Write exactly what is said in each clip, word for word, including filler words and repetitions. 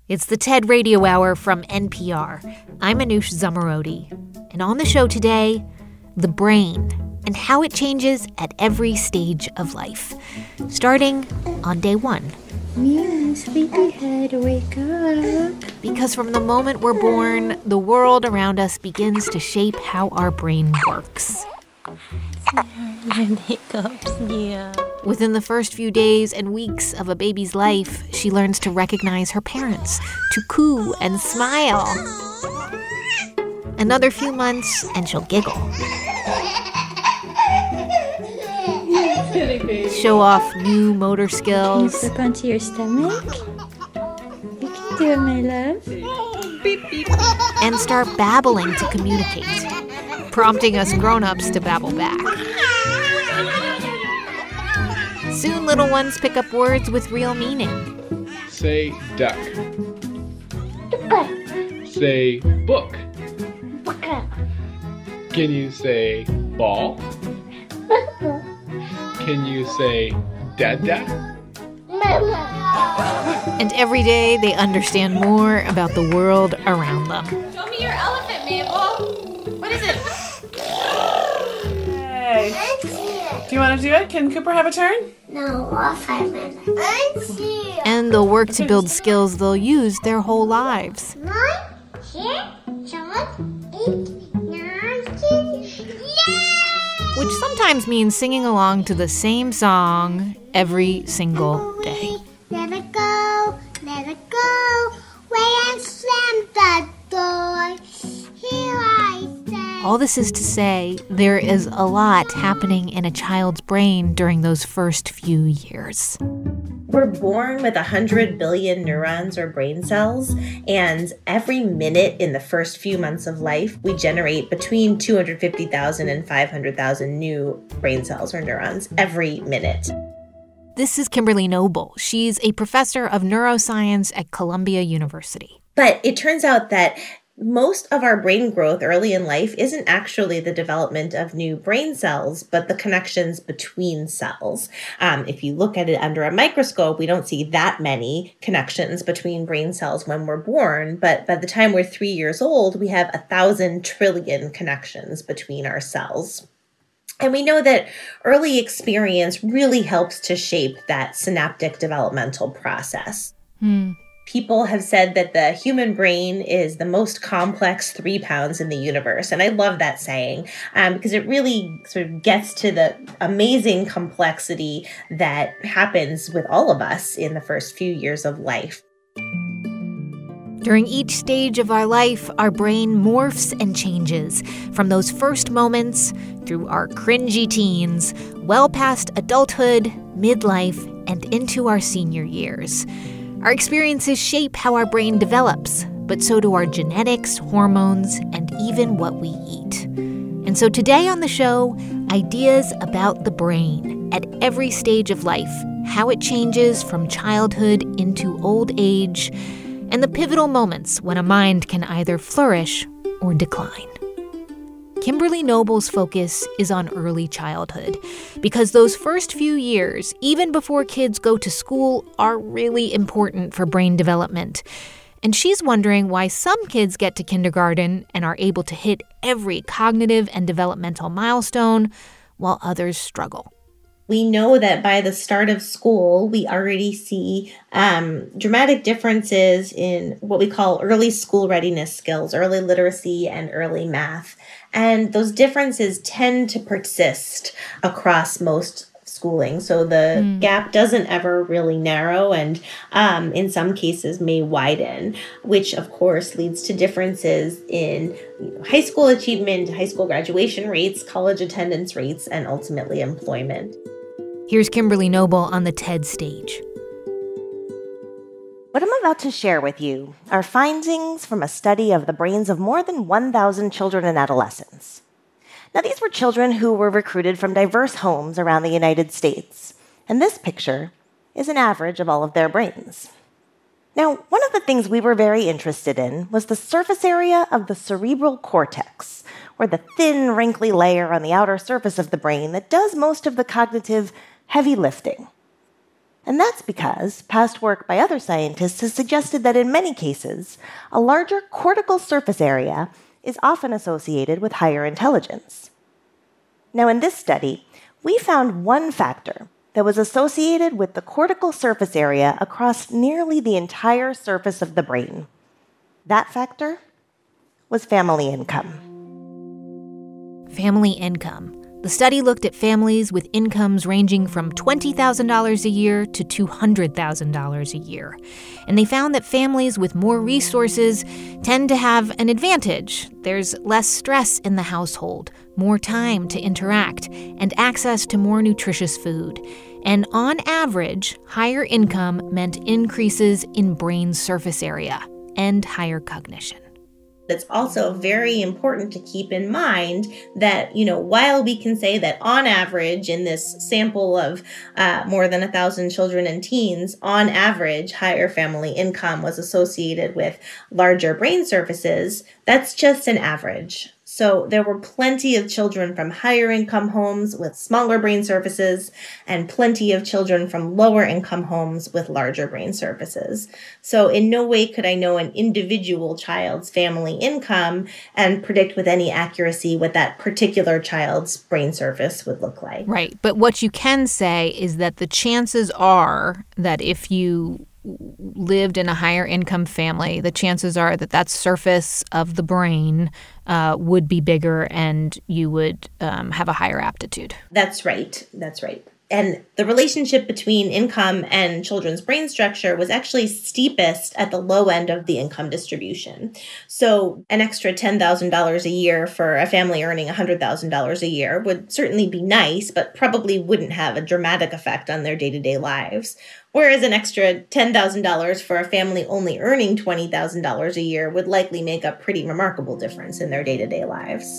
It's the TED Radio Hour from N P R. I'm Anoush Zomorodi. And on the show today, the brain and how it changes at every stage of life, starting on day one. Mia, sleepyhead, wake up. Because from the moment we're born, the world around us begins to shape how our brain works. My hiccups, yeah. Within the first few days and weeks of a baby's life, she learns to recognize her parents, to coo and smile. Another few months, and she'll giggle. Show off new motor skills. Can you flip onto your stomach? You can do it, my love. Beep, beep. And start babbling to communicate, prompting us grown-ups to babble back. Soon little ones pick up words with real meaning. Say duck. Say book. Can you say ball? Can you say dada? And every day they understand more about the world around them. Show me your elephant, Mabel. What is it? Hey. Do you want to do it? Can Cooper have a turn? No, all five minutes. And they'll work to build skills they'll use their whole lives. Nine, ten, seven, eight, nine, ten, yeah! Which sometimes means singing along to the same song every single day. Let it go, let it go, wait and slam the door. Here I stand. All this is to say, there is a lot happening in a child's brain during those first few years. We're born with one hundred billion neurons or brain cells, and every minute in the first few months of life, we generate between two hundred fifty thousand and five hundred thousand new brain cells or neurons every minute. This is Kimberly Noble. She's a professor of neuroscience at Columbia University. But it turns out that most of our brain growth early in life isn't actually the development of new brain cells, but the connections between cells. Um, if you look at it under a microscope, we don't see that many connections between brain cells when we're born. But by the time we're three years old, we have a thousand trillion connections between our cells. And we know that early experience really helps to shape that synaptic developmental process. Hmm. People have said that the human brain is the most complex three pounds in the universe. And I love that saying um, because it really sort of gets to the amazing complexity that happens with all of us in the first few years of life. During each stage of our life, our brain morphs and changes from those first moments through our cringy teens, well past adulthood, midlife, and into our senior years. Our experiences shape how our brain develops, but so do our genetics, hormones, and even what we eat. And so today on the show, ideas about the brain at every stage of life, how it changes from childhood into old age, and the pivotal moments when a mind can either flourish or decline. Kimberly Noble's focus is on early childhood because those first few years, even before kids go to school, are really important for brain development. And she's wondering why some kids get to kindergarten and are able to hit every cognitive and developmental milestone while others struggle. We know that by the start of school, we already see um, dramatic differences in what we call early school readiness skills, early literacy, and early math. And those differences tend to persist across most schooling. So the mm. gap doesn't ever really narrow and um, in some cases may widen, which of course leads to differences in you know, high school achievement, high school graduation rates, college attendance rates, and ultimately employment. Here's Kimberly Noble on the TED stage. What I'm about to share with you are findings from a study of the brains of more than one thousand children and adolescents. Now, these were children who were recruited from diverse homes around the United States, and this picture is an average of all of their brains. Now, one of the things we were very interested in was the surface area of the cerebral cortex, or the thin, wrinkly layer on the outer surface of the brain that does most of the cognitive heavy lifting. And that's because past work by other scientists has suggested that in many cases, a larger cortical surface area is often associated with higher intelligence. Now, in this study, we found one factor that was associated with the cortical surface area across nearly the entire surface of the brain. That factor was family income. Family income. The study looked at families with incomes ranging from twenty thousand dollars a year to two hundred thousand dollars a year. And they found that families with more resources tend to have an advantage. There's less stress in the household, more time to interact, and access to more nutritious food. And on average, higher income meant increases in brain surface area and higher cognition. It's also very important to keep in mind that, you know, while we can say that on average in this sample of uh, more than a thousand children and teens, on average, higher family income was associated with larger brain surfaces, that's just an average. So there were plenty of children from higher income homes with smaller brain surfaces and plenty of children from lower income homes with larger brain surfaces. So in no way could I know an individual child's family income and predict with any accuracy what that particular child's brain surface would look like. Right. But what you can say is that the chances are that if you lived in a higher income family, the chances are that that surface of the brain uh, would be bigger and you would um, have a higher aptitude. That's right. That's right. And the relationship between income and children's brain structure was actually steepest at the low end of the income distribution. So an extra ten thousand dollars a year for a family earning one hundred thousand dollars a year would certainly be nice, but probably wouldn't have a dramatic effect on their day-to-day lives. Whereas an extra ten thousand dollars for a family only earning twenty thousand dollars a year would likely make a pretty remarkable difference in their day-to-day lives.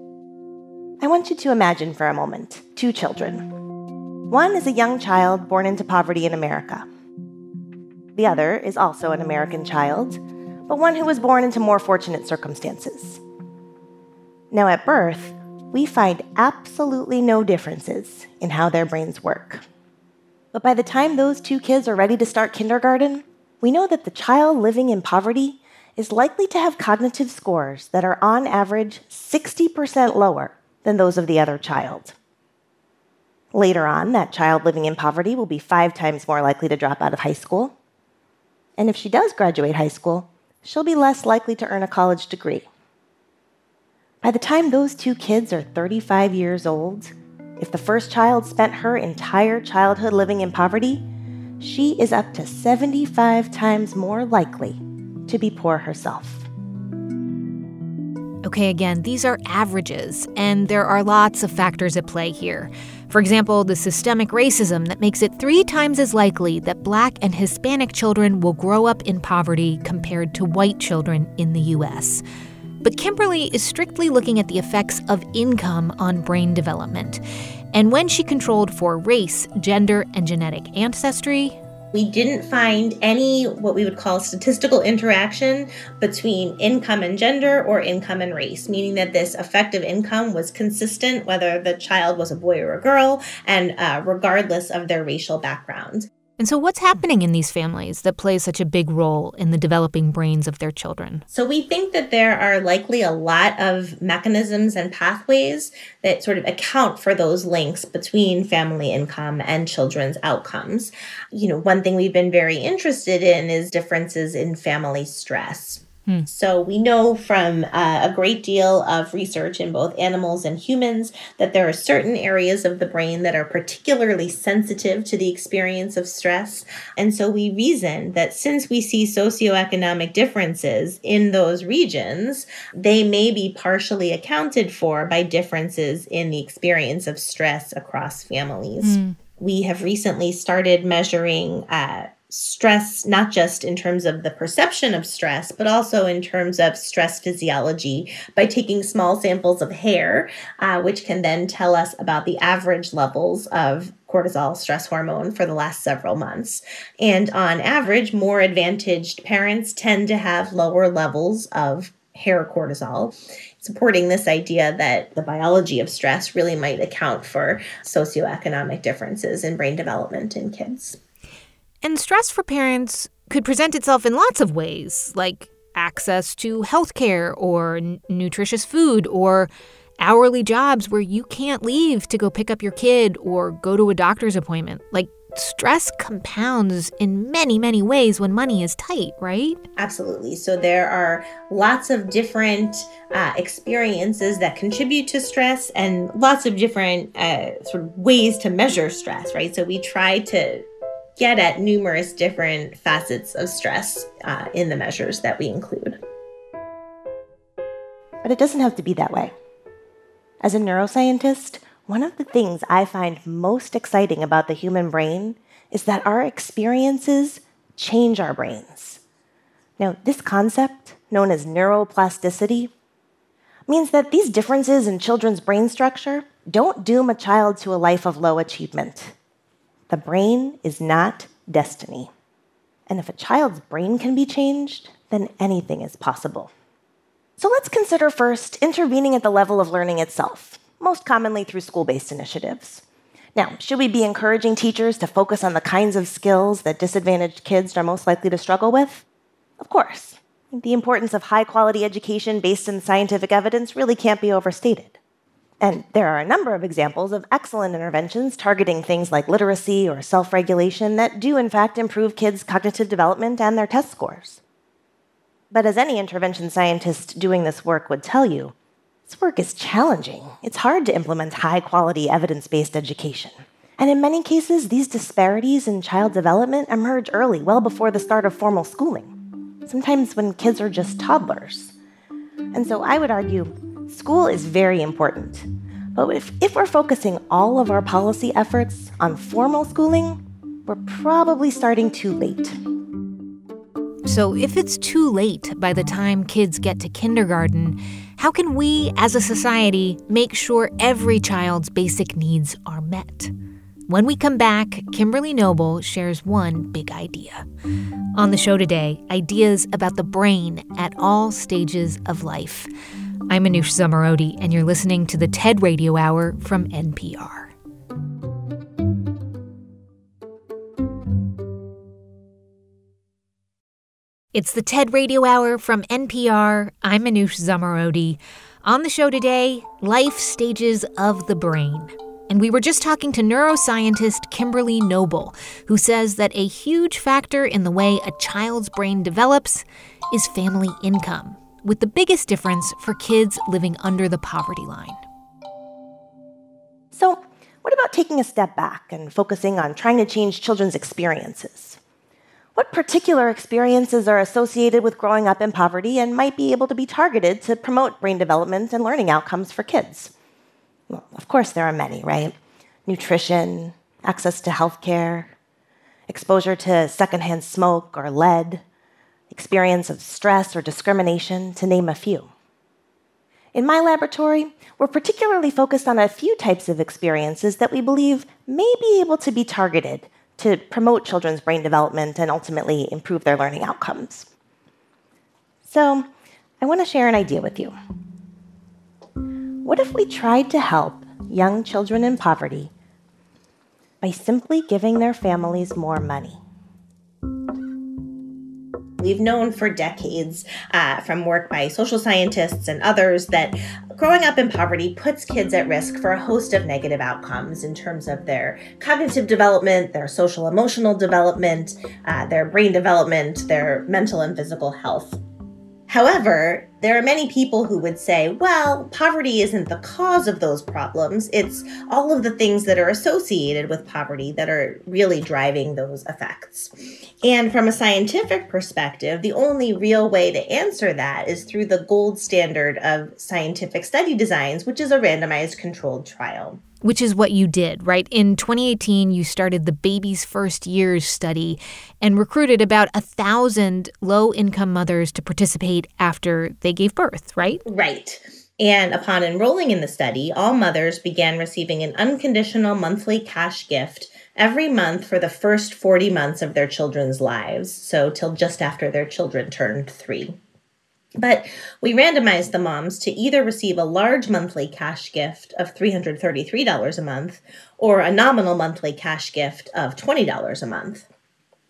I want you to imagine for a moment two children. One is a young child born into poverty in America. The other is also an American child, but one who was born into more fortunate circumstances. Now, at birth, we find absolutely no differences in how their brains work. But by the time those two kids are ready to start kindergarten, we know that the child living in poverty is likely to have cognitive scores that are on average sixty percent lower than those of the other child. Later on, that child living in poverty will be five times more likely to drop out of high school. And if she does graduate high school, she'll be less likely to earn a college degree. By the time those two kids are thirty-five years old, if the first child spent her entire childhood living in poverty, she is up to seventy-five times more likely to be poor herself. Okay, again, these are averages, and there are lots of factors at play here. For example, the systemic racism that makes it three times as likely that Black and Hispanic children will grow up in poverty compared to white children in the U S. But Kimberly is strictly looking at the effects of income on brain development. And when she controlled for race, gender, and genetic ancestry, we didn't find any what we would call statistical interaction between income and gender or income and race, meaning that this effective income was consistent whether the child was a boy or a girl and uh, regardless of their racial background. And so what's happening in these families that plays such a big role in the developing brains of their children? So we think that there are likely a lot of mechanisms and pathways that sort of account for those links between family income and children's outcomes. You know, one thing we've been very interested in is differences in family stress. Hmm. So we know from uh, a great deal of research in both animals and humans that there are certain areas of the brain that are particularly sensitive to the experience of stress. And so we reason that since we see socioeconomic differences in those regions, they may be partially accounted for by differences in the experience of stress across families. Hmm. We have recently started measuring uh, stress, not just in terms of the perception of stress, but also in terms of stress physiology by taking small samples of hair, uh, which can then tell us about the average levels of cortisol, stress hormone, for the last several months. And on average, more advantaged parents tend to have lower levels of hair cortisol, supporting this idea that the biology of stress really might account for socioeconomic differences in brain development in kids. And stress for parents could present itself in lots of ways, like access to healthcare or n- nutritious food or hourly jobs where you can't leave to go pick up your kid or go to a doctor's appointment. Like, stress compounds in many, many ways when money is tight, right? Absolutely. So there are lots of different uh, experiences that contribute to stress and lots of different uh, sort of ways to measure stress, right? So we try to get at numerous different facets of stress uh, in the measures that we include. But it doesn't have to be that way. As a neuroscientist, one of the things I find most exciting about the human brain is that our experiences change our brains. Now, this concept, known as neuroplasticity, means that these differences in children's brain structure don't doom a child to a life of low achievement. The brain is not destiny. And if a child's brain can be changed, then anything is possible. So let's consider first intervening at the level of learning itself, most commonly through school-based initiatives. Now, should we be encouraging teachers to focus on the kinds of skills that disadvantaged kids are most likely to struggle with? Of course. The importance of high-quality education based in scientific evidence really can't be overstated. And there are a number of examples of excellent interventions targeting things like literacy or self-regulation that do, in fact, improve kids' cognitive development and their test scores. But as any intervention scientist doing this work would tell you, this work is challenging. It's hard to implement high-quality, evidence-based education. And in many cases, these disparities in child development emerge early, well before the start of formal schooling, sometimes when kids are just toddlers. And so I would argue, school is very important. But if, if we're focusing all of our policy efforts on formal schooling, we're probably starting too late. So if it's too late by the time kids get to kindergarten, how can we as a society make sure every child's basic needs are met? When we come back, Kimberly Noble shares one big idea. On the show today, ideas about the brain at all stages of life. I'm Anoush Zomorodi, and you're listening to the TED Radio Hour from N P R. It's the TED Radio Hour from N P R. I'm Anoush Zomorodi. On the show today, life stages of the brain. And we were just talking to neuroscientist Kimberly Noble, who says that a huge factor in the way a child's brain develops is family income, with the biggest difference for kids living under the poverty line. So, what about taking a step back and focusing on trying to change children's experiences? What particular experiences are associated with growing up in poverty and might be able to be targeted to promote brain development and learning outcomes for kids? Well, of course there are many, right? Nutrition, access to healthcare, exposure to secondhand smoke or lead, experience of stress or discrimination, to name a few. In my laboratory, we're particularly focused on a few types of experiences that we believe may be able to be targeted to promote children's brain development and ultimately improve their learning outcomes. So, I want to share an idea with you. What if we tried to help young children in poverty by simply giving their families more money? We've known for decades uh, from work by social scientists and others that growing up in poverty puts kids at risk for a host of negative outcomes in terms of their cognitive development, their social emotional development, uh, their brain development, their mental and physical health. However, there are many people who would say, well, poverty isn't the cause of those problems. It's all of the things that are associated with poverty that are really driving those effects. And from a scientific perspective, the only real way to answer that is through the gold standard of scientific study designs, which is a randomized controlled trial. Which is what you did, right? In twenty eighteen, you started the Baby's First Years study and recruited about a thousand low-income mothers to participate after they gave birth, right? Right. And upon enrolling in the study, all mothers began receiving an unconditional monthly cash gift every month for the first forty months of their children's lives, so till just after their children turned three. But we randomized the moms to either receive a large monthly cash gift of three hundred thirty-three dollars a month or a nominal monthly cash gift of twenty dollars a month.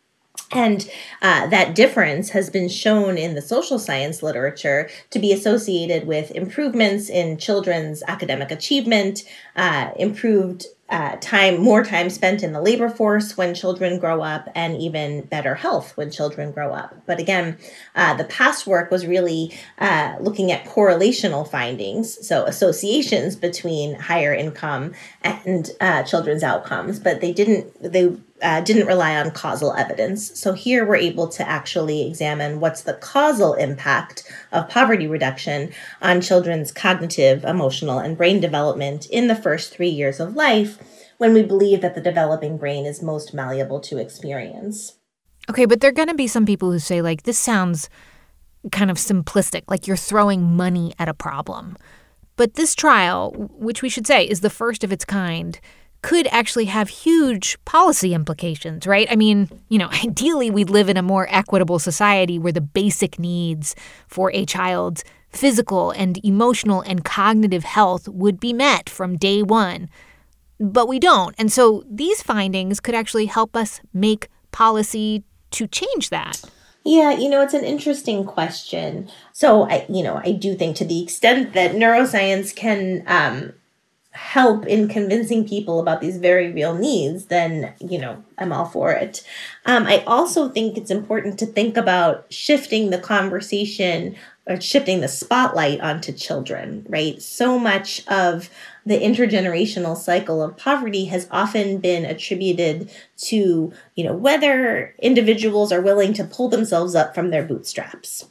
And uh, that difference has been shown in the social science literature to be associated with improvements in children's academic achievement, uh, improved uh, time, more time spent in the labor force when children grow up, and even better health when children grow up. But again, uh, the past work was really uh, looking at correlational findings, so associations between higher income and uh, children's outcomes, but they didn't, they Uh, didn't rely on causal evidence. So here we're able to actually examine what's the causal impact of poverty reduction on children's cognitive, emotional, and brain development in the first three years of life, when we believe that the developing brain is most malleable to experience. Okay, but there are going to be some people who say, like, this sounds kind of simplistic, like you're throwing money at a problem. But this trial, which we should say is the first of its kind, could actually have huge policy implications, right? I mean, you know, ideally we'd live in a more equitable society where the basic needs for a child's physical and emotional and cognitive health would be met from day one. But we don't. And so these findings could actually help us make policy to change that. Yeah, you know, it's an interesting question. So, I, you know, I do think to the extent that neuroscience can um, help in convincing people about these very real needs, then, you know, I'm all for it. Um, I also think it's important to think about shifting the conversation or shifting the spotlight onto children, right? So much of the intergenerational cycle of poverty has often been attributed to, you know, whether individuals are willing to pull themselves up from their bootstraps.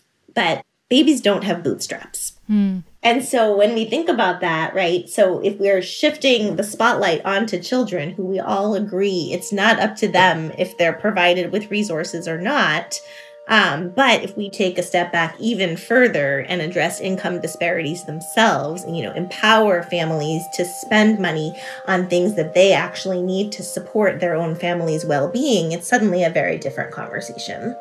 But babies don't have bootstraps. Hmm. And so when we think about that, right, so if we're shifting the spotlight onto children who we all agree it's not up to them if they're provided with resources or not, um, but if we take a step back even further and address income disparities themselves, and, you know, empower families to spend money on things that they actually need to support their own family's well-being, it's suddenly a very different conversation.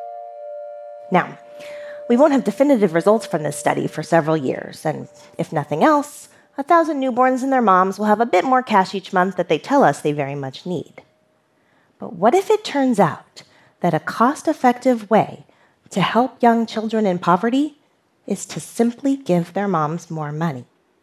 Now, we won't have definitive results from this study for several years, and if nothing else, a thousand newborns and their moms will have a bit more cash each month that they tell us they very much need. But what if it turns out that a cost-effective way to help young children in poverty is to simply give their moms more money?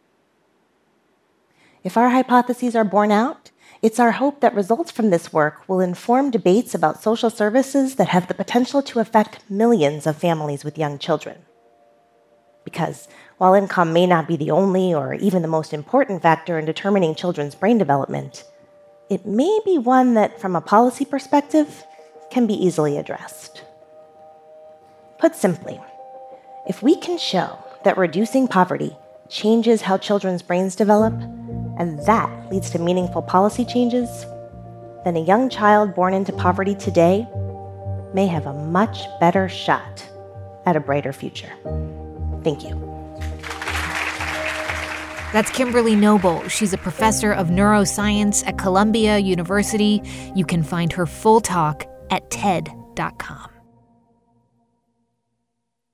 If our hypotheses are borne out, it's our hope that results from this work will inform debates about social services that have the potential to affect millions of families with young children. Because while income may not be the only or even the most important factor in determining children's brain development, it may be one that, from a policy perspective, can be easily addressed. Put simply, if we can show that reducing poverty changes how children's brains develop, and that leads to meaningful policy changes, then a young child born into poverty today may have a much better shot at a brighter future. Thank you. That's Kimberly Noble. She's a professor of neuroscience at Columbia University. You can find her full talk at T E D dot com.